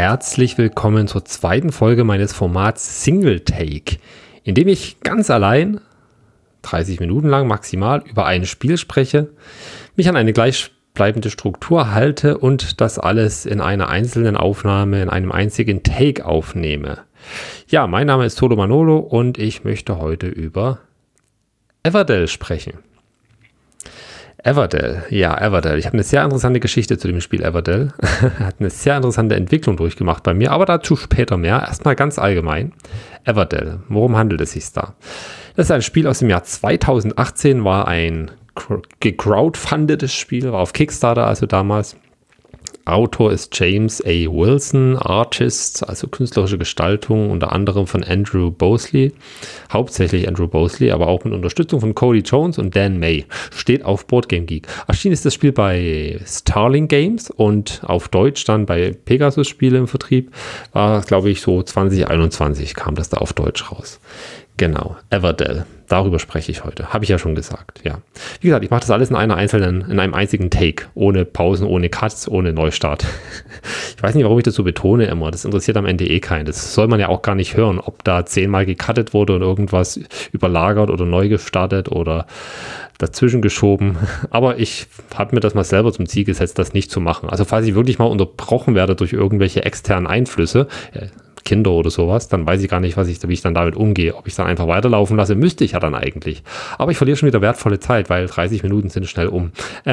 Herzlich willkommen zur zweiten Folge meines Formats Single Take, in dem ich ganz allein, 30 Minuten lang maximal, über ein Spiel spreche, mich an eine gleichbleibende Struktur halte und das alles in einer einzelnen Aufnahme, in einem einzigen Take aufnehme. Ja, mein Name ist Tolo Manolo und ich möchte heute über Everdell sprechen. Everdell. Ich habe eine sehr interessante Geschichte zu dem Spiel Everdell. Hat eine sehr interessante Entwicklung durchgemacht bei mir, aber dazu später mehr. Erstmal ganz allgemein. Everdell. Worum handelt es sich da? Das ist ein Spiel aus dem Jahr 2018, war ein gecrowdfundetes Spiel, war auf Kickstarter also damals. Autor ist James A. Wilson, Artist, also künstlerische Gestaltung, unter anderem von Andrew Bosley, hauptsächlich Andrew Bosley, aber auch mit Unterstützung von Cody Jones und Dan May. Steht auf Boardgame Geek. Erschienen ist das Spiel bei Starling Games und auf Deutsch dann bei Pegasus Spiele im Vertrieb. War, glaube ich, so 2021 kam das da auf Deutsch raus. Genau, Everdell. Darüber spreche ich heute. Habe ich ja schon gesagt, ja. Wie gesagt, ich mache das alles in einem einzigen Take. Ohne Pausen, ohne Cuts, ohne Neustart. Ich weiß nicht, warum ich das so betone immer. Das interessiert am Ende keinen. Das soll man ja auch gar nicht hören, ob da 10-mal gecuttet wurde und irgendwas überlagert oder neu gestartet oder dazwischen geschoben. Aber ich habe mir das mal selber zum Ziel gesetzt, das nicht zu machen. Also falls ich wirklich mal unterbrochen werde durch irgendwelche externen Einflüsse, Kinder oder sowas, dann weiß ich gar nicht, wie ich dann damit umgehe. Ob ich es dann einfach weiterlaufen lasse, müsste ich ja dann eigentlich. Aber ich verliere schon wieder wertvolle Zeit, weil 30 Minuten sind schnell um.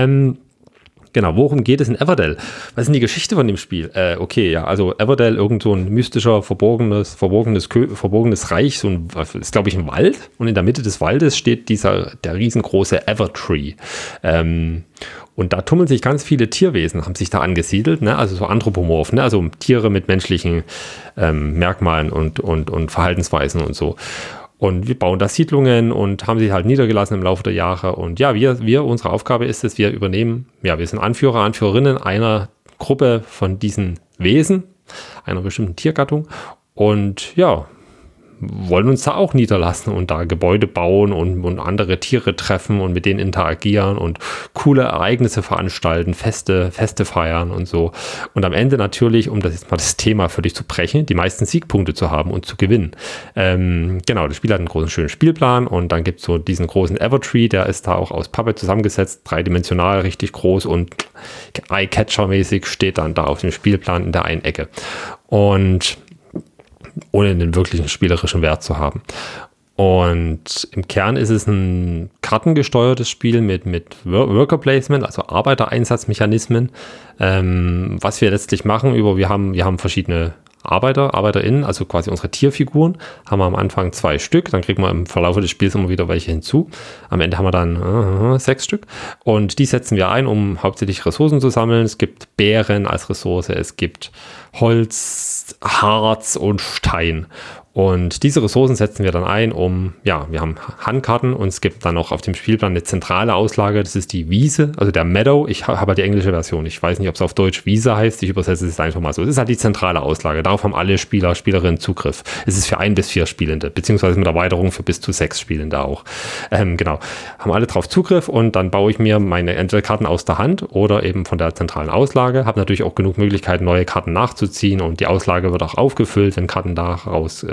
Genau, worum geht es in Everdell? Was ist denn die Geschichte von dem Spiel? Also Everdell, irgend so ein mystischer, verborgenes Reich, ist glaube ich ein Wald, und in der Mitte des Waldes steht der riesengroße Evertree. Und da tummeln sich ganz viele Tierwesen, haben sich da angesiedelt, ne? Also so anthropomorph, ne? Also Tiere mit menschlichen Merkmalen und Verhaltensweisen und so. Und wir bauen da Siedlungen und haben sie halt niedergelassen im Laufe der Jahre. Und ja, unsere Aufgabe ist es, wir sind Anführer, Anführerinnen einer Gruppe von diesen Wesen, einer bestimmten Tiergattung. Und ja, wollen uns da auch niederlassen und da Gebäude bauen und andere Tiere treffen und mit denen interagieren und coole Ereignisse veranstalten, Feste feiern und so. Und am Ende natürlich, um das jetzt mal das Thema völlig zu brechen, die meisten Siegpunkte zu haben und zu gewinnen. Genau, das Spiel hat einen großen, schönen Spielplan und dann gibt es so diesen großen Evertree, der ist da auch aus Pappe zusammengesetzt, dreidimensional, richtig groß und Eye-Catcher-mäßig steht dann da auf dem Spielplan in der einen Ecke. Und ohne einen wirklichen spielerischen Wert zu haben. Und im Kern ist es ein kartengesteuertes Spiel mit Worker Placement, also Arbeitereinsatzmechanismen. Was wir letztlich machen, wir haben verschiedene ArbeiterInnen, also quasi unsere Tierfiguren, haben wir am Anfang 2 Stück, dann kriegen wir im Verlauf des Spiels immer wieder welche hinzu. Am Ende haben wir dann 6 Stück und die setzen wir ein, um hauptsächlich Ressourcen zu sammeln. Es gibt Beeren als Ressource, es gibt Holz, Harz und Stein. Und diese Ressourcen setzen wir dann ein, wir haben Handkarten und es gibt dann auch auf dem Spielplan eine zentrale Auslage, das ist die Wiese, also der Meadow. Ich habe halt die englische Version, ich weiß nicht, ob es auf Deutsch Wiese heißt, ich übersetze es einfach mal so. Das ist halt die zentrale Auslage, darauf haben alle Spielerinnen Zugriff. Es ist für 1 bis 4 Spielende, beziehungsweise mit Erweiterung für bis zu 6 Spielende auch. Genau, haben alle drauf Zugriff und dann baue ich mir meine entweder Karten aus der Hand oder eben von der zentralen Auslage, habe natürlich auch genug Möglichkeiten, neue Karten nachzuziehen und die Auslage wird auch aufgefüllt, wenn Karten daraus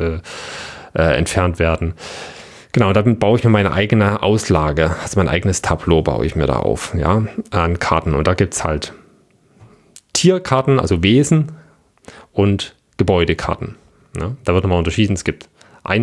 entfernt werden. Genau, damit baue ich mir meine eigene Auslage, also mein eigenes Tableau baue ich mir da auf, ja, an Karten. Und da gibt es halt Tierkarten, also Wesen und Gebäudekarten. Ne? Da wird nochmal unterschieden, es gibt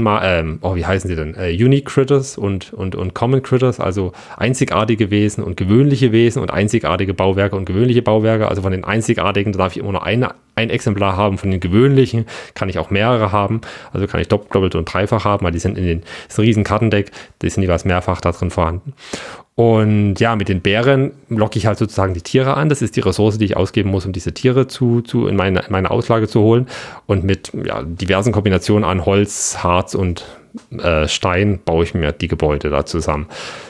wie heißen sie denn? Unique Critters und Common Critters, also einzigartige Wesen und gewöhnliche Wesen und einzigartige Bauwerke und gewöhnliche Bauwerke. Also von den einzigartigen darf ich immer nur ein Exemplar haben, von den gewöhnlichen kann ich auch mehrere haben. Also kann ich doppelt und dreifach haben, weil die sind das ist ein riesen Kartendeck, die sind jeweils mehrfach da drin vorhanden. Und ja, mit den Bären locke ich halt sozusagen die Tiere an. Das ist die Ressource, die ich ausgeben muss, um diese Tiere in meine Auslage zu holen. Und mit diversen Kombinationen an Holz, Harz und Stein baue ich mir die Gebäude da zusammen.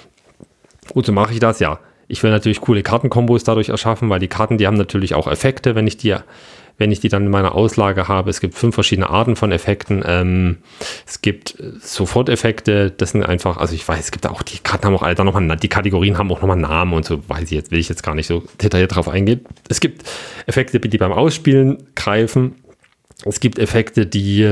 Wozu mache ich das? Ja, ich will natürlich coole Kartenkombos dadurch erschaffen, weil die Karten, die haben natürlich auch Effekte, wenn ich die dann in meiner Auslage habe. Es gibt 5 verschiedene Arten von Effekten. Es gibt Soforteffekte, das sind einfach, also ich weiß, es gibt auch, die Karten haben auch alle dann nochmal, die Kategorien haben auch nochmal Namen und so, will ich jetzt gar nicht so detailliert drauf eingehen. Es gibt Effekte, die beim Ausspielen greifen. Es gibt Effekte, die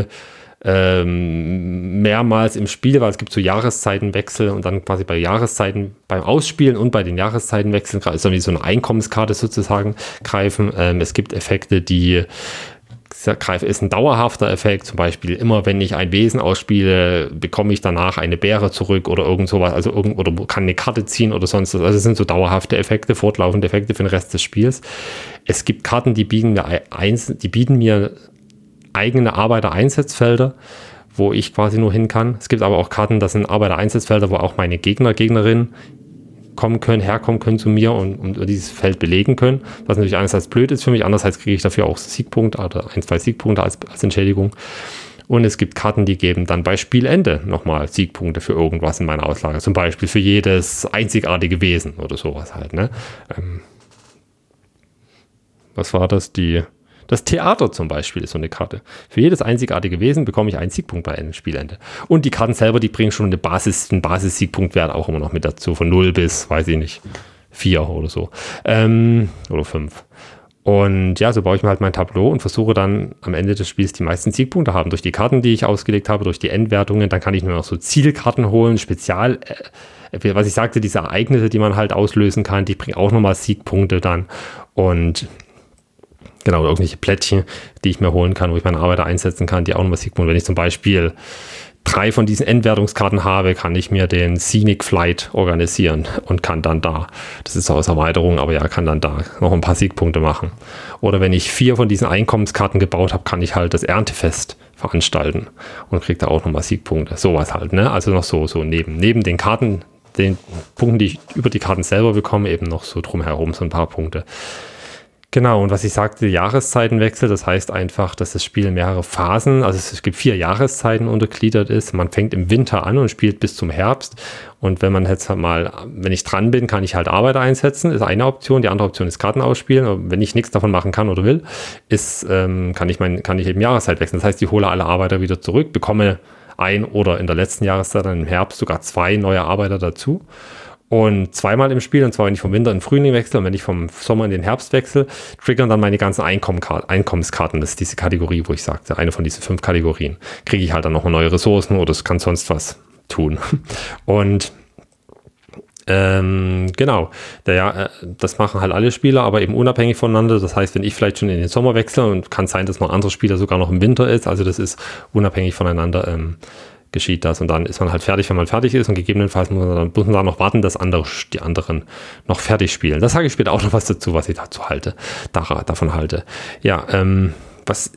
mehrmals im Spiel, weil es gibt so Jahreszeitenwechsel und dann quasi bei Jahreszeiten, beim Ausspielen und bei den Jahreszeitenwechseln, ist dann wie so eine Einkommenskarte sozusagen greifen. Es gibt Effekte, die ist ein dauerhafter Effekt, zum Beispiel immer wenn ich ein Wesen ausspiele, bekomme ich danach eine Beere zurück oder irgend sowas, also oder kann eine Karte ziehen oder sonst was. Also es sind so dauerhafte Effekte, fortlaufende Effekte für den Rest des Spiels. Es gibt Karten, die bieten mir eigene Arbeiter-Einsatzfelder, wo ich quasi nur hin kann. Es gibt aber auch Karten, das sind Arbeiter-Einsatzfelder, wo auch meine Gegnerinnen herkommen können zu mir und dieses Feld belegen können, was natürlich einerseits blöd ist für mich, andererseits kriege ich dafür auch Siegpunkte oder 1-2 Siegpunkte als Entschädigung. Und es gibt Karten, die geben dann bei Spielende nochmal Siegpunkte für irgendwas in meiner Auslage, zum Beispiel für jedes einzigartige Wesen oder sowas halt. Ne? Was war das? Das Theater zum Beispiel ist so eine Karte. Für jedes einzigartige Wesen bekomme ich einen Siegpunkt bei einem Spielende. Und die Karten selber, die bringen schon einen Basis-Siegpunktwert auch immer noch mit dazu. Von 0 bis, weiß ich nicht, 4 oder so. Oder 5. Und ja, so baue ich mir halt mein Tableau und versuche dann am Ende des Spiels die meisten Siegpunkte haben. Durch die Karten, die ich ausgelegt habe, durch die Endwertungen. Dann kann ich mir noch so Zielkarten holen, was ich sagte, diese Ereignisse, die man halt auslösen kann, die bringen auch nochmal Siegpunkte dann. Und genau, irgendwelche Plättchen, die ich mir holen kann, wo ich meine Arbeiter einsetzen kann, die auch nochmal Siegpunkte. Wenn ich zum Beispiel 3 von diesen Endwertungskarten habe, kann ich mir den Scenic Flight organisieren und kann dann da, das ist aus Erweiterung, aber ja, kann dann da noch ein paar Siegpunkte machen. Oder wenn ich 4 von diesen Einkommenskarten gebaut habe, kann ich halt das Erntefest veranstalten und kriege da auch nochmal Siegpunkte. Sowas halt, ne? Also noch so neben den Karten, den Punkten, die ich über die Karten selber bekomme, eben noch so drumherum so ein paar Punkte. Genau, und was ich sagte, Jahreszeitenwechsel, das heißt einfach, dass das Spiel in mehrere Phasen, also es gibt 4 Jahreszeiten untergliedert ist. Man fängt im Winter an und spielt bis zum Herbst. Und wenn ich dran bin, kann ich halt Arbeiter einsetzen, ist eine Option. Die andere Option ist Karten ausspielen. Und wenn ich nichts davon machen kann oder will, kann ich eben Jahreszeit wechseln. Das heißt, ich hole alle Arbeiter wieder zurück, bekomme oder in der letzten Jahreszeit, dann im Herbst, sogar 2 neue Arbeiter dazu. Und zweimal im Spiel, und zwar wenn ich vom Winter in den Frühling wechsle und wenn ich vom Sommer in den Herbst wechsle, triggern dann meine ganzen Einkommenskarten. Das ist diese Kategorie, wo ich sagte, eine von diesen 5 Kategorien. Kriege ich halt dann nochmal neue Ressourcen oder es kann sonst was tun. Und genau, das machen halt alle Spieler, aber eben unabhängig voneinander. Das heißt, wenn ich vielleicht schon in den Sommer wechsle und kann sein, dass noch andere Spieler sogar noch im Winter ist, also das ist unabhängig voneinander, geschieht das und dann ist man halt fertig, wenn man fertig ist und gegebenenfalls muss man da noch warten, dass die anderen noch fertig spielen. Das sage ich später auch noch was dazu, was ich davon halte. Ja, was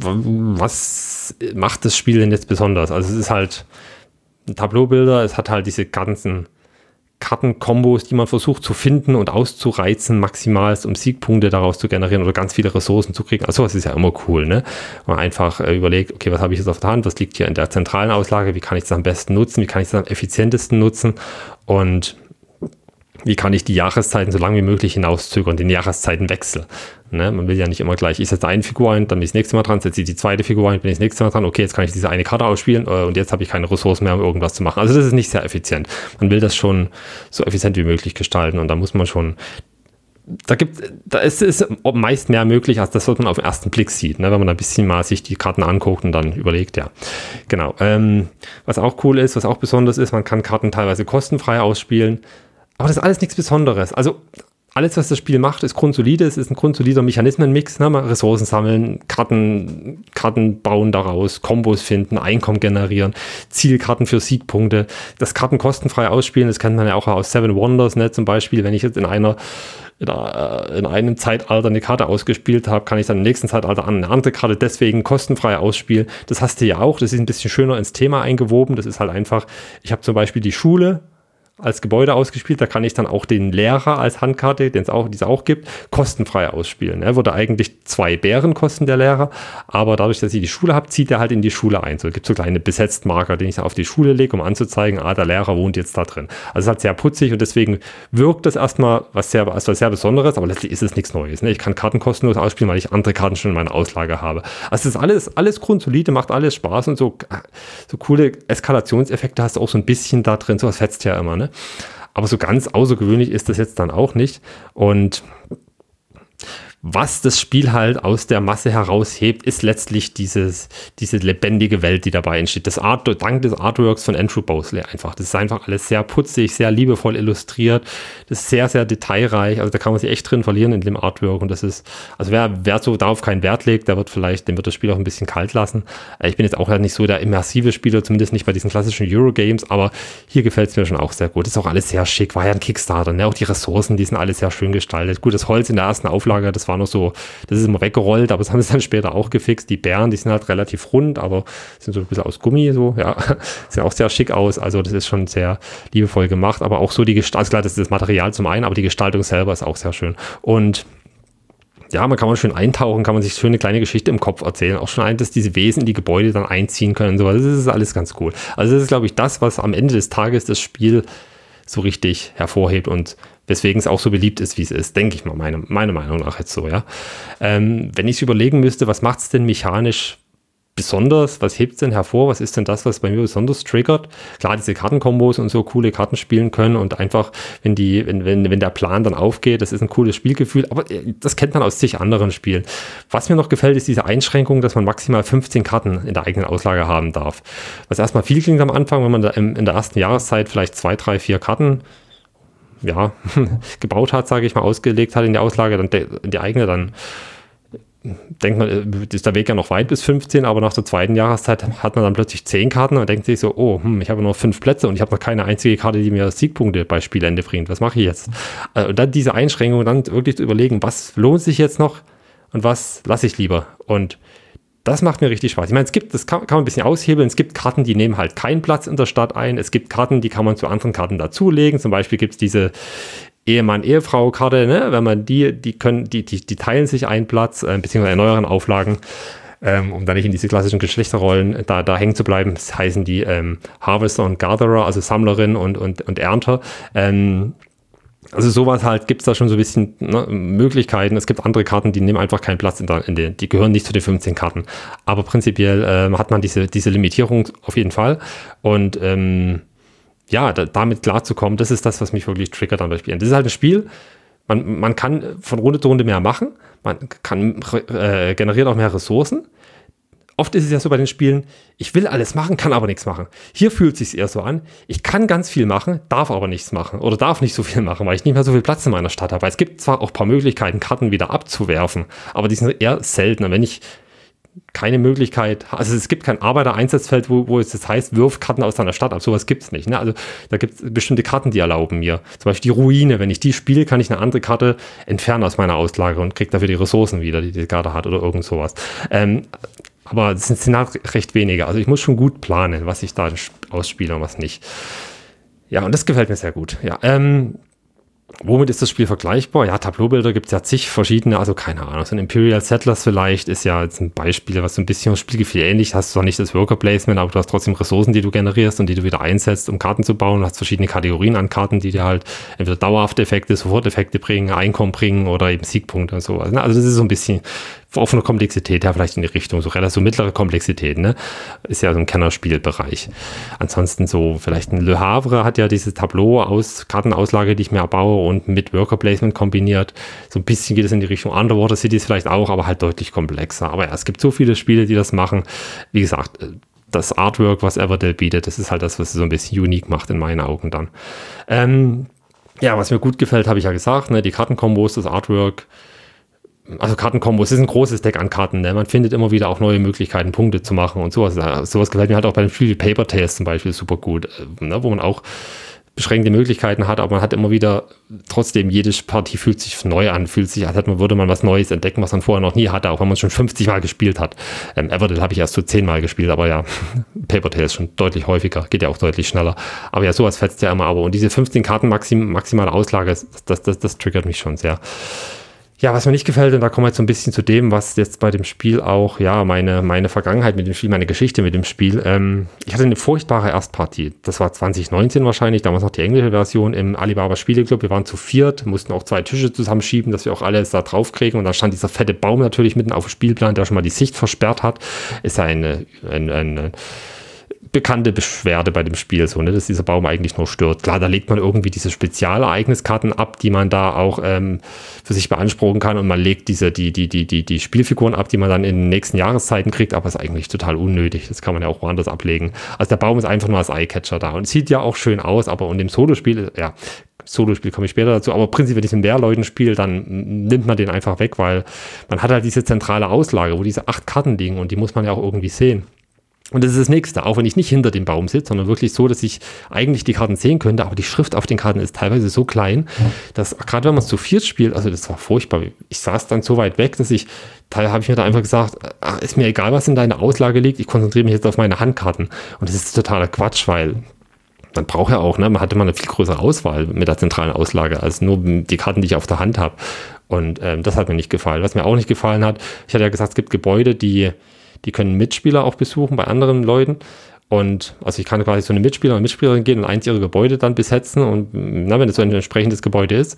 macht das Spiel denn jetzt besonders? Also es ist halt ein Tableaubilder, es hat halt diese ganzen Kartenkombos, die man versucht zu finden und auszureizen, maximal, um Siegpunkte daraus zu generieren oder ganz viele Ressourcen zu kriegen. Also sowas ist ja immer cool, ne? Man einfach überlegt, okay, was habe ich jetzt auf der Hand, was liegt hier in der zentralen Auslage, wie kann ich das am besten nutzen, wie kann ich das am effizientesten nutzen und wie kann ich die Jahreszeiten so lange wie möglich hinauszögern, den Jahreszeitenwechsel. Ne? Man will ja nicht immer gleich, ich setze eine Figur ein, dann bin ich das nächste Mal dran, setze ich die zweite Figur ein, bin ich das nächste Mal dran, okay, jetzt kann ich diese eine Karte ausspielen und jetzt habe ich keine Ressourcen mehr, um irgendwas zu machen. Also das ist nicht sehr effizient. Man will das schon so effizient wie möglich gestalten und da muss man schon, da ist es meist mehr möglich, als das, was man auf den ersten Blick sieht, ne? Wenn man ein bisschen mal sich die Karten anguckt und dann überlegt, ja. Genau. Was auch cool ist, was auch besonders ist, man kann Karten teilweise kostenfrei ausspielen. Aber das ist alles nichts Besonderes. Also alles, was das Spiel macht, ist grundsolide. Es ist ein grundsolider Mechanismenmix. Ne? Mal Ressourcen sammeln, Karten bauen daraus, Kombos finden, Einkommen generieren, Zielkarten für Siegpunkte. Das Karten kostenfrei ausspielen, das kennt man ja auch aus Seven Wonders. Ne? Zum Beispiel, wenn ich jetzt in einem Zeitalter eine Karte ausgespielt habe, kann ich dann im nächsten Zeitalter eine andere Karte deswegen kostenfrei ausspielen. Das hast du ja auch. Das ist ein bisschen schöner ins Thema eingewoben. Das ist halt einfach, ich habe zum Beispiel die Schule als Gebäude ausgespielt, da kann ich dann auch den Lehrer als Handkarte, die es auch gibt, kostenfrei ausspielen. Er würde eigentlich 2 Bären kosten, der Lehrer, aber dadurch, dass ich die Schule habe, zieht er halt in die Schule ein. So gibt es so kleine Besetztmarker, den ich auf die Schule lege, um anzuzeigen, der Lehrer wohnt jetzt da drin. Also es ist halt sehr putzig und deswegen wirkt das erstmal was sehr Besonderes, aber letztlich ist es nichts Neues. Ne? Ich kann Karten kostenlos ausspielen, weil ich andere Karten schon in meiner Auslage habe. Also es ist alles grundsolide, macht alles Spaß und so coole Eskalationseffekte hast du auch so ein bisschen da drin, sowas fetzt ja immer, ne? Aber so ganz außergewöhnlich ist das jetzt dann auch nicht. Und was das Spiel halt aus der Masse heraushebt, ist letztlich diese lebendige Welt, die dabei entsteht. Dank des Artworks von Andrew Bosley einfach. Das ist einfach alles sehr putzig, sehr liebevoll illustriert. Das ist sehr, sehr detailreich. Also da kann man sich echt drin verlieren in dem Artwork. Und das ist, also wer so darauf keinen Wert legt, dem wird das Spiel auch ein bisschen kalt lassen. Ich bin jetzt auch nicht so der immersive Spieler, zumindest nicht bei diesen klassischen Eurogames, aber hier gefällt es mir schon auch sehr gut. Ist auch alles sehr schick, war ja ein Kickstarter, ne? Auch die Ressourcen, die sind alle sehr schön gestaltet. Gut, das Holz in der ersten Auflage, das war noch so, das ist immer weggerollt, aber das haben sie dann später auch gefixt. Die Bären, die sind halt relativ rund, aber sind so ein bisschen aus Gummi, so, ja, sehen auch sehr schick aus, also das ist schon sehr liebevoll gemacht, aber auch so die Gestaltung, also klar, das ist das Material zum einen, aber die Gestaltung selber ist auch sehr schön. Und ja, man kann schön eintauchen, kann man sich schön eine kleine Geschichte im Kopf erzählen. Auch schon dass diese Wesen in die Gebäude dann einziehen können. So. Das ist alles ganz cool. Also das ist, glaube ich, das, was am Ende des Tages das Spiel so richtig hervorhebt und weswegen es auch so beliebt ist, wie es ist, denke ich mal, meine Meinung nach jetzt so, ja. Wenn ich überlegen müsste, was macht es denn mechanisch besonders, was hebt es denn hervor, was ist denn das, was bei mir besonders triggert? Klar, diese Kartenkombos und so coole Karten spielen können und einfach, wenn der Plan dann aufgeht, das ist ein cooles Spielgefühl, aber das kennt man aus zig anderen Spielen. Was mir noch gefällt, ist diese Einschränkung, dass man maximal 15 Karten in der eigenen Auslage haben darf. Was erstmal viel klingt am Anfang, wenn man da in der ersten Jahreszeit vielleicht 2, 3, 4 Karten gebaut hat, sage ich mal, ausgelegt hat in die Auslage, dann in die eigene, dann denkt man, ist der Weg ja noch weit bis 15, aber nach der zweiten Jahreszeit hat man dann plötzlich 10 Karten und denkt sich so, ich habe nur 5 Plätze und ich habe noch keine einzige Karte, die mir Siegpunkte bei Spielende bringt. Was mache ich jetzt? Und dann diese Einschränkung, dann wirklich zu überlegen, was lohnt sich jetzt noch und was lasse ich lieber? Und das macht mir richtig Spaß. Ich meine, das kann man ein bisschen aushebeln. Es gibt Karten, die nehmen halt keinen Platz in der Stadt ein. Es gibt Karten, die kann man zu anderen Karten dazulegen. Zum Beispiel gibt es diese Ehemann-Ehefrau-Karte, ne? Wenn man die teilen sich einen Platz, beziehungsweise in neueren Auflagen, um da nicht in diese klassischen Geschlechterrollen da hängen zu bleiben. Das heißen die Harvester und Gatherer, also Sammlerin und Ernter. Also sowas halt gibt es da schon so ein bisschen Möglichkeiten. Es gibt andere Karten, die nehmen einfach keinen Platz die gehören nicht zu den 15 Karten. Aber prinzipiell hat man diese Limitierung auf jeden Fall. Und damit klarzukommen, das ist das, was mich wirklich triggert an Spielen. Das ist halt ein Spiel, man kann von Runde zu Runde mehr machen, man generiert auch mehr Ressourcen. Oft ist es ja so bei den Spielen, ich will alles machen, kann aber nichts machen. Hier fühlt es sich eher so an, ich kann ganz viel machen, darf aber nichts machen oder darf nicht so viel machen, weil ich nicht mehr so viel Platz in meiner Stadt habe. Weil es gibt zwar auch ein paar Möglichkeiten, Karten wieder abzuwerfen, aber die sind eher seltener. Wenn ich keine Möglichkeit, also es gibt kein Arbeitereinsatzfeld, wo es das heißt, wirf Karten aus deiner Stadt ab, sowas gibt es nicht. Ne? Also da gibt es bestimmte Karten, die erlauben mir. Zum Beispiel die Ruine, wenn ich die spiele, kann ich eine andere Karte entfernen aus meiner Auslage und kriege dafür die Ressourcen wieder, die die Karte hat oder irgend sowas. Aber es sind halt recht wenige. Also ich muss schon gut planen, was ich da ausspiele und was nicht. Ja, und das gefällt mir sehr gut. Ja, womit ist das Spiel vergleichbar? Ja, Tableaubilder gibt es ja zig verschiedene, also keine Ahnung, so ein Imperial Settlers vielleicht ist ja jetzt ein Beispiel, was so ein bisschen das Spielgefühl ähnlich, hast zwar nicht das Worker Placement, aber du hast trotzdem Ressourcen, die du generierst und die du wieder einsetzt, um Karten zu bauen, du hast verschiedene Kategorien an Karten, die dir halt entweder dauerhafte Effekte, Soforteffekte bringen, Einkommen bringen oder eben Siegpunkte und so. Also das ist so ein bisschen auch von der Komplexität her vielleicht in die Richtung, so relativ mittlere Komplexität, ne? Ist ja so ein Kennerspielbereich. Ansonsten so, vielleicht ein Le Havre hat ja dieses Tableau Kartenauslage, die ich mir erbaue und mit Worker Placement kombiniert. So ein bisschen geht es in die Richtung Underwater Cities vielleicht auch, aber halt deutlich komplexer. Aber ja, es gibt so viele Spiele, die das machen. Wie gesagt, das Artwork, was Everdell bietet, das ist halt das, was es so ein bisschen unique macht in meinen Augen dann. Was mir gut gefällt, habe ich ja gesagt, ne? Die Kartenkombos, das Artwork. Also Kartenkombos ist ein großes Deck an Karten, ne? Man findet immer wieder auch neue Möglichkeiten, Punkte zu machen und sowas. Sowas gefällt mir halt auch bei dem Spiel wie Paper Tales zum Beispiel super gut, ne? Wo man auch beschränkte Möglichkeiten hat, aber man hat immer wieder, trotzdem, jede Partie fühlt sich neu an, fühlt sich, als würde man was Neues entdecken, was man vorher noch nie hatte, auch wenn man es schon 50 Mal gespielt hat. Everdell habe ich erst so 10 Mal gespielt, aber ja, Paper Tales schon deutlich häufiger, geht ja auch deutlich schneller. Aber ja, sowas fetzt ja immer, aber und diese 15 Karten maximale Auslage, das triggert mich schon sehr. Ja, was mir nicht gefällt, und da kommen wir jetzt so ein bisschen zu dem, was jetzt bei dem Spiel auch, ja, meine Vergangenheit mit dem Spiel, meine Geschichte mit dem Spiel. Ich hatte eine furchtbare Erstpartie. Das war 2019 wahrscheinlich, damals noch die englische Version im Alibaba Spieleclub. Wir waren zu viert, mussten auch 2 Tische zusammenschieben, dass wir auch alles da drauf kriegen. Und da stand dieser fette Baum natürlich mitten auf dem Spielplan, der schon mal die Sicht versperrt hat. Ist ja ein bekannte Beschwerde bei dem Spiel, so, ne, dass dieser Baum eigentlich nur stört. Klar, da legt man irgendwie diese Spezialereigniskarten ab, die man da auch für sich beanspruchen kann, und man legt die Spielfiguren ab, die man dann in den nächsten Jahreszeiten kriegt, aber ist eigentlich total unnötig. Das kann man ja auch woanders ablegen. Also der Baum ist einfach nur als Eyecatcher da und sieht ja auch schön aus, aber in dem Solospiel, ja, Solospiel komme ich später dazu, aber prinzipiell, wenn ich mit mehr Leuten spiele, dann nimmt man den einfach weg, weil man hat halt diese zentrale Auslage, wo diese 8 Karten liegen, und die muss man ja auch irgendwie sehen. Und das ist das Nächste, auch wenn ich nicht hinter dem Baum sitze, sondern wirklich so, dass ich eigentlich die Karten sehen könnte, aber die Schrift auf den Karten ist teilweise so klein, dass gerade wenn man es zu viert spielt, also das war furchtbar. Ich saß dann so weit weg, dass habe ich mir da einfach gesagt, ist mir egal, was in deiner Auslage liegt, ich konzentriere mich jetzt auf meine Handkarten. Und das ist totaler Quatsch, weil man braucht ja auch, ne, man hatte mal eine viel größere Auswahl mit der zentralen Auslage, als nur die Karten, die ich auf der Hand habe. Und das hat mir nicht gefallen. Was mir auch nicht gefallen hat, ich hatte ja gesagt, es gibt Gebäude, die können Mitspieler auch besuchen bei anderen Leuten. Und also ich kann quasi so eine Mitspieler und Mitspielerin gehen und eins ihrer Gebäude dann besetzen. Und na, wenn es so ein entsprechendes Gebäude ist.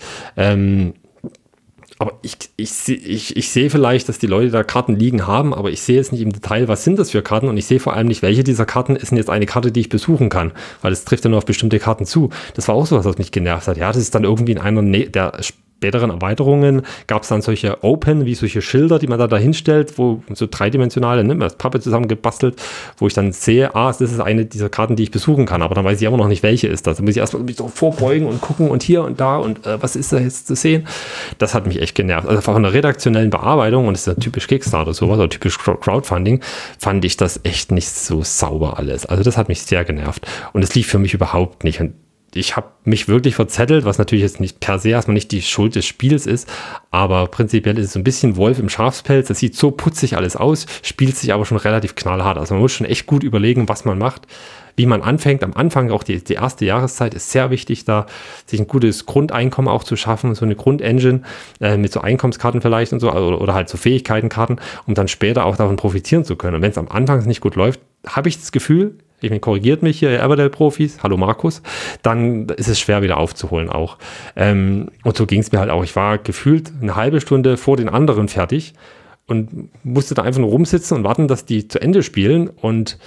Aber ich sehe vielleicht, dass die Leute da Karten liegen haben, aber ich sehe jetzt nicht im Detail, was sind das für Karten, und ich sehe vor allem nicht, welche dieser Karten ist denn jetzt eine Karte, die ich besuchen kann, weil es trifft ja nur auf bestimmte Karten zu. Das war auch sowas, was mich genervt hat. Ja, das ist dann irgendwie in einer der späteren Erweiterungen gab es dann solche Open, wie solche Schilder, die man da hinstellt, wo so dreidimensionale, ne, als Pappe zusammengebastelt, wo ich dann sehe, das ist eine dieser Karten, die ich besuchen kann, aber dann weiß ich immer noch nicht, welche ist das. Dann muss ich erstmal mich so vorbeugen und gucken und hier und da und was ist da jetzt zu sehen. Das hat mich echt genervt. Also von der redaktionellen Bearbeitung, und das ist ja typisch Kickstarter sowas, oder typisch Crowdfunding, fand ich das echt nicht so sauber alles. Also das hat mich sehr genervt, und es lief für mich überhaupt nicht. Und ich habe mich wirklich verzettelt, was natürlich jetzt nicht per se erstmal nicht die Schuld des Spiels ist, aber prinzipiell ist es so ein bisschen Wolf im Schafspelz. Das sieht so putzig alles aus, spielt sich aber schon relativ knallhart. Also man muss schon echt gut überlegen, was man macht, wie man anfängt. Am Anfang auch die erste Jahreszeit ist sehr wichtig, da sich ein gutes Grundeinkommen auch zu schaffen, so eine Grundengine mit so Einkommenskarten vielleicht und so, oder halt so Fähigkeitenkarten, um dann später auch davon profitieren zu können. Und wenn es am Anfang nicht gut läuft, habe ich das Gefühl, ich meine, korrigiert mich hier, ihr Everdell-Profis, hallo Markus, dann ist es schwer wieder aufzuholen auch. Und so ging es mir halt auch. Ich war gefühlt eine halbe Stunde vor den anderen fertig und musste da einfach nur rumsitzen und warten, dass die zu Ende spielen, und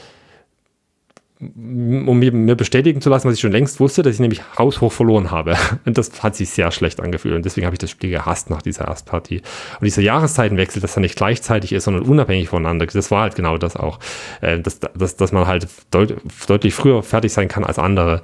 um mir bestätigen zu lassen, was ich schon längst wusste, dass ich nämlich haushoch verloren habe. Und das hat sich sehr schlecht angefühlt. Und deswegen habe ich das Spiel gehasst nach dieser Erstpartie. Und dieser Jahreszeitenwechsel, dass er nicht gleichzeitig ist, sondern unabhängig voneinander, das war halt genau das auch. Dass man halt deutlich früher fertig sein kann als andere,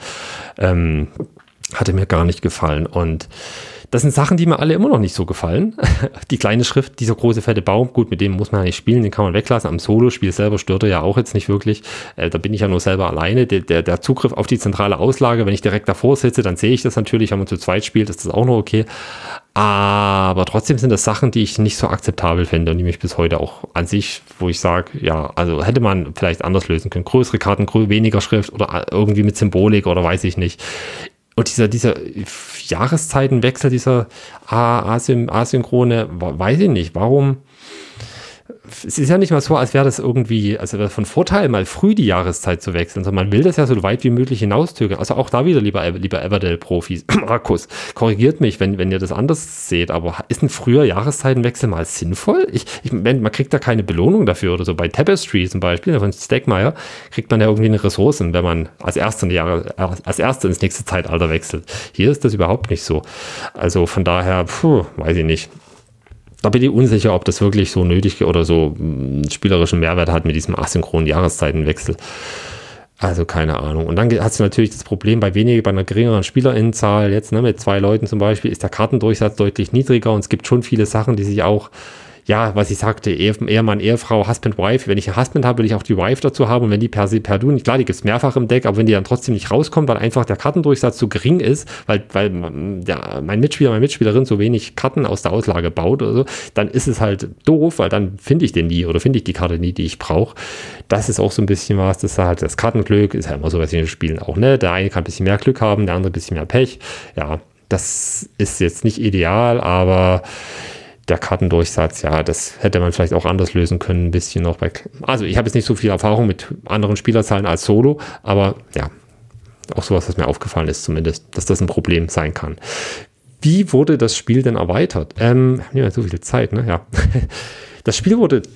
hatte mir gar nicht gefallen. Und das sind Sachen, die mir alle immer noch nicht so gefallen. Die kleine Schrift, dieser große fette Baum, gut, mit dem muss man ja nicht spielen, den kann man weglassen. Am Solo-Spiel selber stört er ja auch jetzt nicht wirklich. Da bin ich ja nur selber alleine. Der Zugriff auf die zentrale Auslage, wenn ich direkt davor sitze, dann sehe ich das natürlich. Wenn man zu zweit spielt, ist das auch noch okay. Aber trotzdem sind das Sachen, die ich nicht so akzeptabel finde und die mich bis heute auch an sich, wo ich sage, ja, also hätte man vielleicht anders lösen können. Größere Karten, weniger Schrift oder irgendwie mit Symbolik oder weiß ich nicht. Und dieser Jahreszeitenwechsel, dieser asynchrone, weiß ich nicht, warum. Es ist ja nicht mal so, als wäre das irgendwie, also wäre von Vorteil, mal früh die Jahreszeit zu wechseln, sondern man will das ja so weit wie möglich hinauszögern. Also auch da wieder, lieber Everdell-Profis, Markus, korrigiert mich, wenn ihr das anders seht, aber ist ein früher Jahreszeitenwechsel mal sinnvoll? Man kriegt da keine Belohnung dafür oder so. Bei Tapestry zum Beispiel, von Stegmaier, kriegt man ja irgendwie eine Ressourcen, wenn man als Erster ins nächste Zeitalter wechselt. Hier ist das überhaupt nicht so. Also von daher, weiß ich nicht. Da bin ich unsicher, ob das wirklich so nötig oder so einen spielerischen Mehrwert hat mit diesem asynchronen Jahreszeitenwechsel. Also keine Ahnung. Und dann hast du natürlich das Problem, bei einer geringeren Spielerinnenzahl, jetzt mit 2 Leuten zum Beispiel, ist der Kartendurchsatz deutlich niedriger, und es gibt schon viele Sachen, die sich auch, ja, was ich sagte, Ehemann, Ehefrau, Husband, Wife. Wenn ich ein Husband habe, will ich auch die Wife dazu haben. Und wenn die per du, nicht klar, die gibt es mehrfach im Deck, aber wenn die dann trotzdem nicht rauskommt, weil einfach der Kartendurchsatz zu gering ist, weil mein Mitspieler, meine Mitspielerin so wenig Karten aus der Auslage baut oder so, dann ist es halt doof, weil dann finde ich den nie oder finde ich die Karte nie, die ich brauche. Das ist auch so ein bisschen was, das ist halt das Kartenglück, ist ja immer so, was in den Spielen auch, ne? Der eine kann ein bisschen mehr Glück haben, der andere ein bisschen mehr Pech. Ja, das ist jetzt nicht ideal, aber der Kartendurchsatz, ja, das hätte man vielleicht auch anders lösen können, ein bisschen noch also ich habe jetzt nicht so viel Erfahrung mit anderen Spielerzahlen als Solo, aber ja, auch sowas, was mir aufgefallen ist zumindest, dass das ein Problem sein kann. Wie wurde das Spiel denn erweitert? Haben wir so viel Zeit, ne? Ja. Das Spiel wurde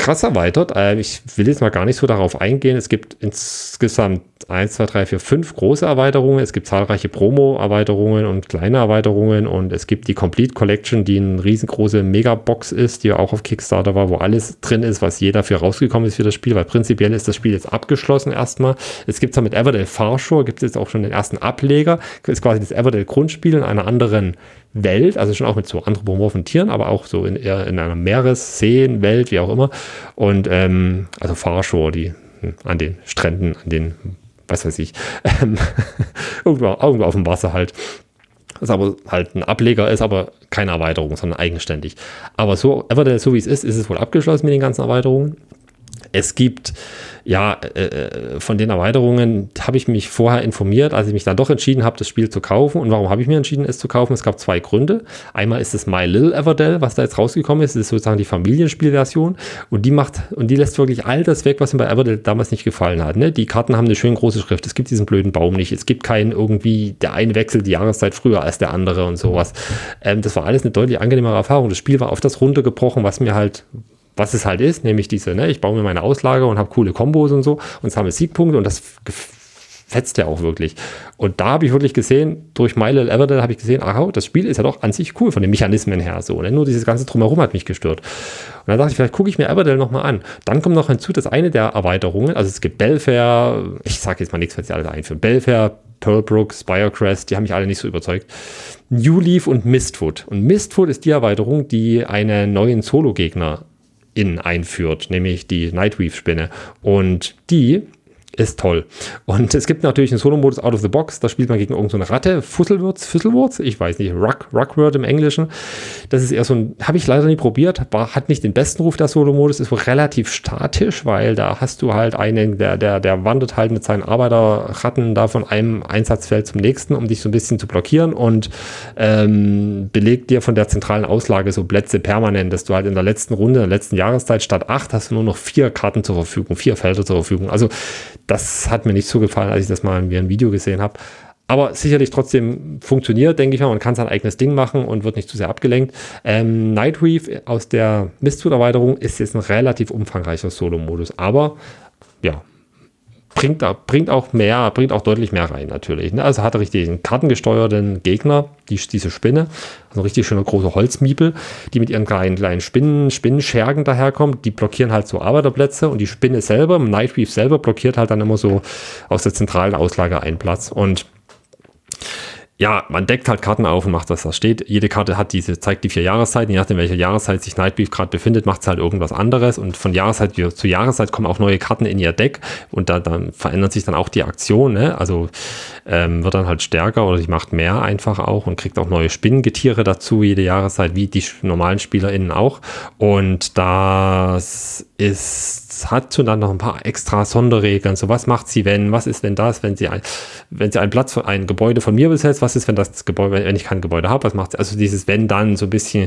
krass erweitert. Ich will jetzt mal gar nicht so darauf eingehen. Es gibt insgesamt 1, 2, 3, 4, 5 große Erweiterungen. Es gibt zahlreiche Promo-Erweiterungen und kleine Erweiterungen. Und es gibt die Complete Collection, die eine riesengroße Megabox ist, die auch auf Kickstarter war, wo alles drin ist, was je dafür rausgekommen ist für das Spiel. Weil prinzipiell ist das Spiel jetzt abgeschlossen erstmal. Es gibt ja mit Everdell Farshore, gibt es jetzt auch schon den ersten Ableger. Das ist quasi das Everdell Grundspiel in einer anderen Welt, also schon auch mit so anthropomorphen Tieren, aber auch so in einer Meeresseenwelt, wie auch immer. Und also Farshore, die an den Stränden, an den, was weiß ich, irgendwo auf dem Wasser halt. Das aber halt ein Ableger ist, aber keine Erweiterung, sondern eigenständig. Aber so, Everdell, so wie es ist es wohl abgeschlossen mit den ganzen Erweiterungen. Es gibt, von den Erweiterungen habe ich mich vorher informiert, als ich mich dann doch entschieden habe, das Spiel zu kaufen. Und warum habe ich mir entschieden, es zu kaufen? Es gab 2 Gründe. Einmal ist es My Little Everdell, was da jetzt rausgekommen ist. Das ist sozusagen die Familienspielversion. Und die lässt wirklich all das weg, was mir bei Everdell damals nicht gefallen hat. Ne? Die Karten haben eine schön große Schrift. Es gibt diesen blöden Baum nicht. Es gibt keinen irgendwie, der eine wechselt die Jahreszeit früher als der andere und sowas. Das war alles eine deutlich angenehmere Erfahrung. Das Spiel war auf das runtergebrochen, was es halt ist, nämlich diese, ne, ich baue mir meine Auslage und habe coole Kombos und so und sammle Siegpunkte und das fetzt ja auch wirklich. Und da habe ich wirklich gesehen, durch My Little Everdell habe ich gesehen, das Spiel ist ja doch an sich cool von den Mechanismen her so, ne? Nur dieses ganze Drumherum hat mich gestört. Und dann dachte ich, vielleicht gucke ich mir Everdell nochmal an. Dann kommt noch hinzu, dass eine der Erweiterungen, also es gibt Belfair, ich sage jetzt mal nichts, was sie alle einführen, Belfair, Pearlbrook, Spirecrest, die haben mich alle nicht so überzeugt. New Leaf und Mistwood. Und Mistwood ist die Erweiterung, die einen neuen Solo-Gegner einführt, nämlich die Nightweave-Spinne. Und die ist toll. Und es gibt natürlich einen Solo-Modus out of the box, da spielt man gegen irgendeine Ratte, Fusselwurz, ich weiß nicht, Ruckword im Englischen. Das ist eher so ein, habe ich leider nie probiert, hat nicht den besten Ruf, der Solo-Modus, ist wohl relativ statisch, weil da hast du halt einen, der wandert halt mit seinen Arbeiterratten da von einem Einsatzfeld zum nächsten, um dich so ein bisschen zu blockieren und belegt dir von der zentralen Auslage so Plätze permanent, dass du halt in der letzten Runde, in der letzten Jahreszeit statt 8 hast du nur noch 4 Karten zur Verfügung, 4 Felder zur Verfügung. Also das hat mir nicht so gefallen, als ich das mal in einem Video gesehen habe. Aber sicherlich trotzdem funktioniert, denke ich mal. Man kann sein eigenes Ding machen und wird nicht zu sehr abgelenkt. Nightweave aus der Mistwood-Erweiterung ist jetzt ein relativ umfangreicher Solo-Modus. Aber ja, bringt auch deutlich mehr rein natürlich. Ne? Also hat er richtig einen kartengesteuerten Gegner, diese Spinne, also ein richtig schöner großer Holzmiepel, die mit ihren kleinen Spinnenschergen daherkommt, die blockieren halt so Arbeiterplätze und die Spinne selber, Nightweave selber, blockiert halt dann immer so aus der zentralen Auslage einen Platz. Und ja, man deckt halt Karten auf und macht, was da steht. Jede Karte zeigt die 4 Jahreszeiten. Je nachdem, welche Jahreszeit sich Nightweave gerade befindet, macht es halt irgendwas anderes. Und von Jahreszeit zu Jahreszeit kommen auch neue Karten in ihr Deck. Und dann verändert sich dann auch die Aktion. Ne? Also wird dann halt stärker oder sie macht mehr einfach auch und kriegt auch neue Spinnengetiere dazu, jede Jahreszeit, wie die normalen SpielerInnen auch. Und das hat schon dann noch ein paar extra Sonderregeln. So, was macht sie, was ist, wenn sie ein Gebäude von mir besetzt, was ist, wenn ich kein Gebäude habe, was macht sie? Also dieses wenn dann so ein bisschen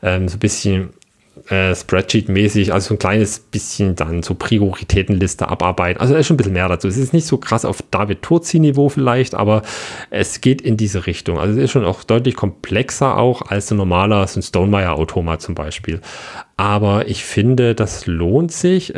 Spreadsheet-mäßig, also so ein kleines bisschen dann so Prioritätenliste abarbeiten. Also da ist schon ein bisschen mehr dazu. Es ist nicht so krass auf David Turzi-Niveau vielleicht, aber es geht in diese Richtung. Also es ist schon auch deutlich komplexer auch als so ein Stonemaier-Automat zum Beispiel. Aber ich finde, das lohnt sich.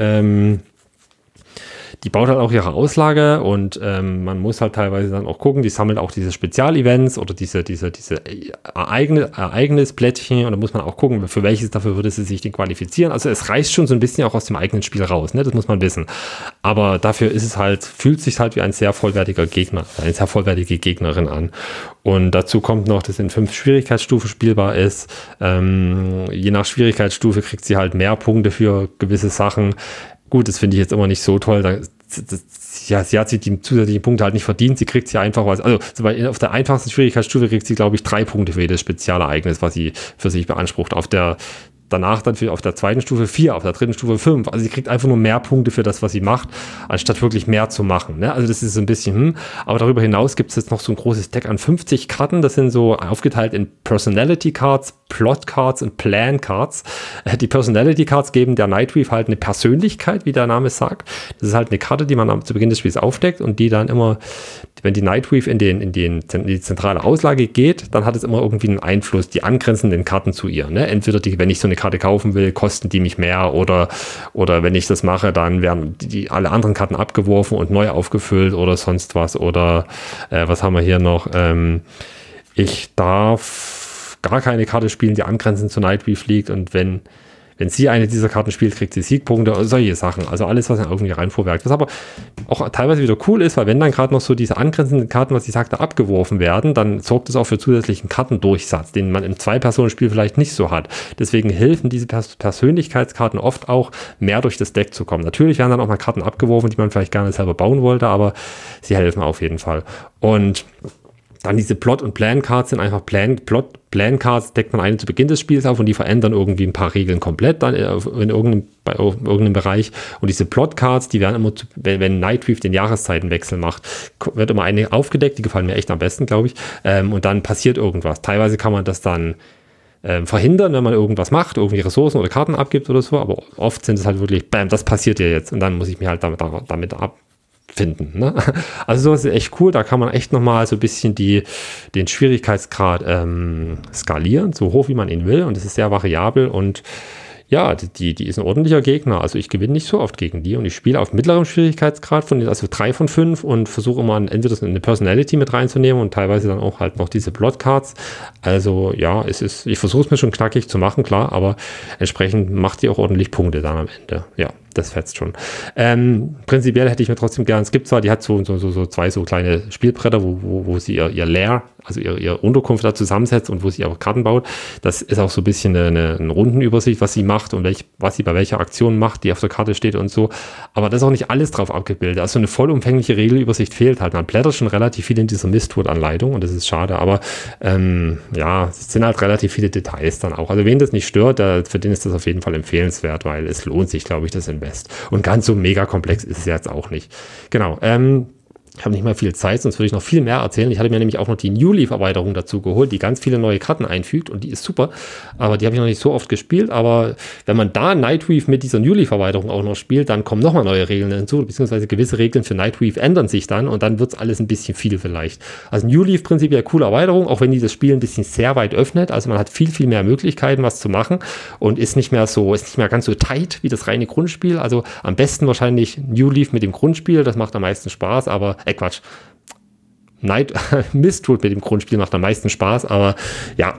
Die baut halt auch ihre Auslage und man muss halt teilweise dann auch gucken, die sammelt auch diese Spezialevents oder diese Ereignisplättchen und da muss man auch gucken, für welches dafür würde sie sich denn qualifizieren. Also es reißt schon so ein bisschen auch aus dem eigenen Spiel raus, ne? Das muss man wissen. Aber dafür fühlt sich halt wie ein sehr vollwertiger Gegner, eine sehr vollwertige Gegnerin an. Und dazu kommt noch, dass in 5 Schwierigkeitsstufen spielbar ist. Je nach Schwierigkeitsstufe kriegt sie halt mehr Punkte für gewisse Sachen. Gut, das finde ich jetzt immer nicht so toll. Sie hat sich die zusätzlichen Punkte halt nicht verdient. Sie kriegt sie einfach auf der einfachsten Schwierigkeitsstufe kriegt sie, glaube ich, 3 Punkte für jedes Spezialereignis, was sie für sich beansprucht. Danach dann auf der zweiten Stufe 4, auf der dritten Stufe 5. Also sie kriegt einfach nur mehr Punkte für das, was sie macht, anstatt wirklich mehr zu machen. Ne? Also das ist so ein bisschen, aber darüber hinaus gibt es jetzt noch so ein großes Deck an 50 Karten. Das sind so aufgeteilt in Personality Cards, Plot Cards und Plan Cards. Die Personality Cards geben der Nightweave halt eine Persönlichkeit, wie der Name sagt. Das ist halt eine Karte, die man zu Beginn des Spiels aufdeckt und die dann immer, wenn die Nightweave in die zentrale Auslage geht, dann hat es immer irgendwie einen Einfluss, die angrenzenden Karten zu ihr. Ne? Entweder wenn ich so eine Karte kaufen will, kosten die mich mehr oder wenn ich das mache, dann werden alle anderen Karten abgeworfen und neu aufgefüllt oder sonst was. Oder was haben wir hier noch? Ich darf gar keine Karte spielen, die angrenzend zu Nightweave liegt, und wenn sie eine dieser Karten spielt, kriegt sie Siegpunkte, solche Sachen. Also alles, was man irgendwie reinvorwerkt. Was aber auch teilweise wieder cool ist, weil wenn dann gerade noch so diese angrenzenden Karten, was ich sagte, abgeworfen werden, dann sorgt es auch für zusätzlichen Kartendurchsatz, den man im Zwei-Personen-Spiel vielleicht nicht so hat. Deswegen helfen diese Persönlichkeitskarten oft auch, mehr durch das Deck zu kommen. Natürlich werden dann auch mal Karten abgeworfen, die man vielleicht gerne selber bauen wollte, aber sie helfen auf jeden Fall. Und dann diese Plot- und Plan-Cards sind einfach Plan-Cards, deckt man eine zu Beginn des Spiels auf und die verändern irgendwie ein paar Regeln komplett dann bei irgendeinem Bereich. Und diese Plot-Cards, die werden immer, wenn Nightweave den Jahreszeitenwechsel macht, wird immer eine aufgedeckt, die gefallen mir echt am besten, glaube ich. Und dann passiert irgendwas. Teilweise kann man das dann verhindern, wenn man irgendwas macht, irgendwie Ressourcen oder Karten abgibt oder so, aber oft sind es halt wirklich, bam, das passiert ja jetzt und dann muss ich mich halt damit finden. Ne? Also sowas ist echt cool, da kann man echt nochmal so ein bisschen den Schwierigkeitsgrad skalieren, so hoch wie man ihn will, und es ist sehr variabel und ja, die ist ein ordentlicher Gegner. Also ich gewinne nicht so oft gegen die und ich spiele auf mittlerem Schwierigkeitsgrad also 3 von 5 und versuche immer entweder eine Personality mit reinzunehmen und teilweise dann auch halt noch diese Plotcards. Also ja, ich versuche es mir schon knackig zu machen, klar, aber entsprechend macht die auch ordentlich Punkte dann am Ende. Ja, das fetzt schon. Prinzipiell hätte ich mir trotzdem gern, es gibt zwar, die hat so 2 so kleine Spielbretter, wo sie ihr Lair, also ihr Unterkunft da zusammensetzt und wo sie auch Karten baut. Das ist auch so ein bisschen eine Rundenübersicht, was sie macht und was sie bei welcher Aktion macht, die auf der Karte steht und so. Aber da ist auch nicht alles drauf abgebildet. Also eine vollumfängliche Regelübersicht fehlt halt. Man blättert schon relativ viel in dieser Mistwood-Anleitung und das ist schade, aber ja, es sind halt relativ viele Details dann auch. Also wen das nicht stört, für den ist das auf jeden Fall empfehlenswert, weil es lohnt sich, glaube ich, das Invest. Und ganz so mega komplex ist es jetzt auch nicht. Genau, ich habe nicht mal viel Zeit, sonst würde ich noch viel mehr erzählen. Ich hatte mir nämlich auch noch die New Leaf-Erweiterung dazu geholt, die ganz viele neue Karten einfügt und die ist super, aber die habe ich noch nicht so oft gespielt, aber wenn man da Nightweave mit dieser New Leaf-Erweiterung auch noch spielt, dann kommen nochmal neue Regeln hinzu, beziehungsweise gewisse Regeln für Nightweave ändern sich dann und dann wird es alles ein bisschen viel vielleicht. Also New Leaf prinzipiell coole Erweiterung, auch wenn die das Spiel ein bisschen sehr weit öffnet, also man hat viel, viel mehr Möglichkeiten, was zu machen und ist nicht mehr ganz so tight wie das reine Grundspiel, also am besten wahrscheinlich New Leaf mit dem Grundspiel, das macht am meisten Spaß, aber Quatsch. Mistwood mit dem Grundspiel macht am meisten Spaß, aber ja,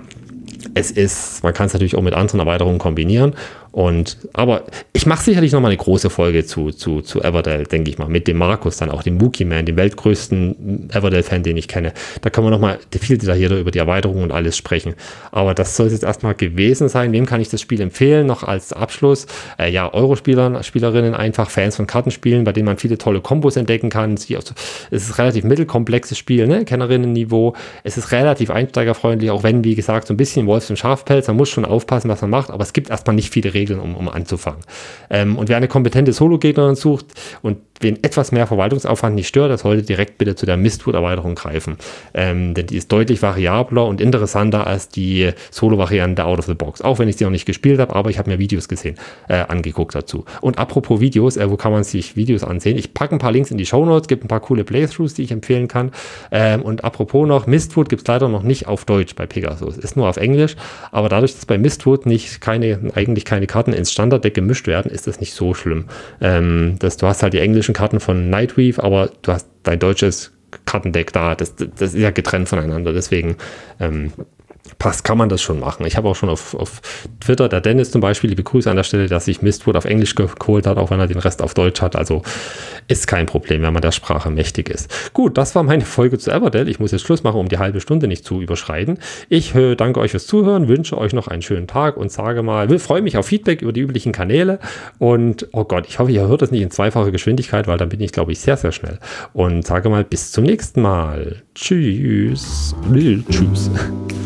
man kann es natürlich auch mit anderen Erweiterungen kombinieren. Aber ich mache sicherlich nochmal eine große Folge zu Everdell, denke ich mal, mit dem Markus dann auch, dem Wookie-Man, dem weltgrößten Everdell-Fan, den ich kenne. Da kann man nochmal viel detaillierter über die Erweiterung und alles sprechen. Aber das soll es jetzt erstmal gewesen sein. Wem kann ich das Spiel empfehlen? Noch als Abschluss, Spielerinnen, einfach Fans von Kartenspielen, bei denen man viele tolle Kombos entdecken kann. Es ist ein relativ mittelkomplexes Spiel, ne? Kennerinnen-Niveau. Es ist relativ einsteigerfreundlich, auch wenn, wie gesagt, so ein bisschen Wolfs- und Schafpelz. Man muss schon aufpassen, was man macht, aber es gibt erstmal nicht viele Regeln, um anzufangen. Und wer eine kompetente Solo-Gegnerin sucht und wen etwas mehr Verwaltungsaufwand nicht stört, das sollte direkt bitte zu der Mistwood-Erweiterung greifen. Denn die ist deutlich variabler und interessanter als die Solo-Variante Out of the Box. Auch wenn ich sie noch nicht gespielt habe, aber ich habe mir Videos angeguckt dazu. Und apropos Videos, wo kann man sich Videos ansehen? Ich packe ein paar Links in die Shownotes, gibt ein paar coole Playthroughs, die ich empfehlen kann. Und apropos noch, Mistwood gibt es leider noch nicht auf Deutsch bei Pegasus. Ist nur auf Englisch, aber dadurch, dass bei Mistwood eigentlich keine Karten ins Standarddeck gemischt werden, ist das nicht so schlimm. Du hast halt die englischen Karten von Nightweave, aber du hast dein deutsches Kartendeck da, das ist ja getrennt voneinander, deswegen kann man das schon machen. Ich habe auch schon auf Twitter, der Dennis zum Beispiel, liebe Grüße an der Stelle, dass sich Mistwood auf Englisch geholt hat, auch wenn er den Rest auf Deutsch hat. Also ist kein Problem, wenn man der Sprache mächtig ist. Gut, das war meine Folge zu Everdell. Ich muss jetzt Schluss machen, um die halbe Stunde nicht zu überschreiten. Ich danke euch fürs Zuhören, wünsche euch noch einen schönen Tag und freue mich auf Feedback über die üblichen Kanäle. Und oh Gott, ich hoffe, ihr hört das nicht in zweifacher Geschwindigkeit, weil dann bin ich, glaube ich, sehr, sehr schnell. Und sage mal, bis zum nächsten Mal. Tschüss. Tschüss.